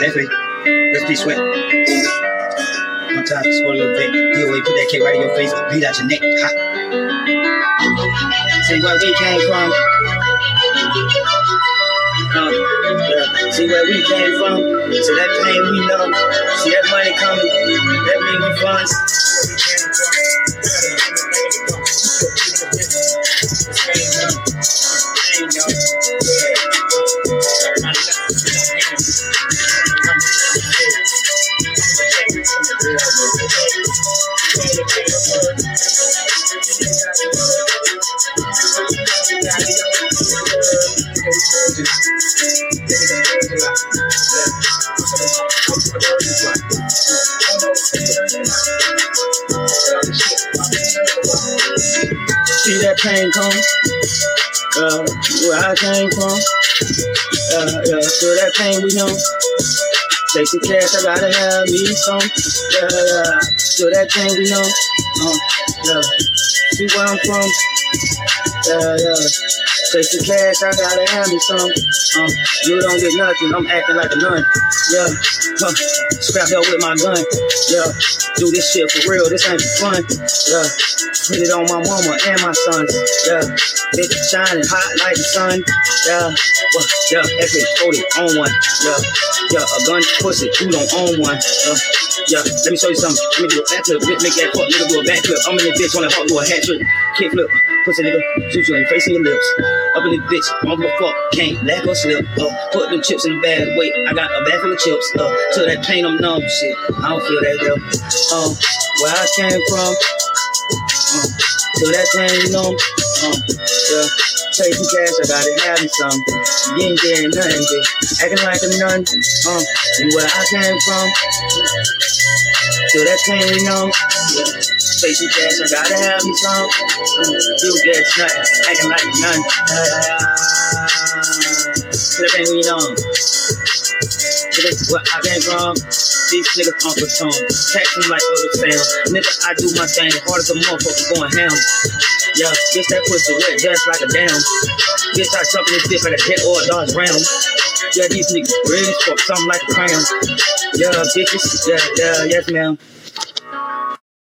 That's it. Let's be sweat. One time, squirt a little bit. DOA, put that cake right in your face, bleed out your neck. Ha. See where we came from. See where we came from. So that pain we know. See that money coming. That bring me funds. See that pain come, where I came from, so that pain we know. Take some cash, I gotta have me some, so that pain we know, see where I'm from, take some cash, I gotta have me some, you don't get nothing, I'm acting like a nun, scrap up with my gun, do this shit for real, this ain't for fun, put it on my mama and my sons, bitch shining hot like the sun, epic, hold it on one, a gun pussy, you don't own one, let me show you something, let me do a backflip, make that fuck nigga do a backflip, I'm in this bitch on the hawk, do a hat trick, kick flip, pussy nigga, shoot you in the face and your lips, up in this bitch, I don't give a fuck, can't laugh or slip, put them chips in the bag, wait, I got a bag full of chips, till that pain I'm numb, shit, I don't feel that girl, where I came from, till that pain you know, take some cash, I gotta have me some, you ain't getting nothing, bitch, acting like a nun, see where I came from, till that pain you know, take some cash, I gotta have me some, you get nothing, acting like a nun, till that pain you know, where I came from, these niggas on platoon, tax me like other sound, nigga I do my thing, hard as a motherfucker going ham, bitch that pussy wet just like a dam, bitch I jump in this bitch like a jet or a Dodge Ram, these niggas really fuck something like a cram, bitches, yes ma'am.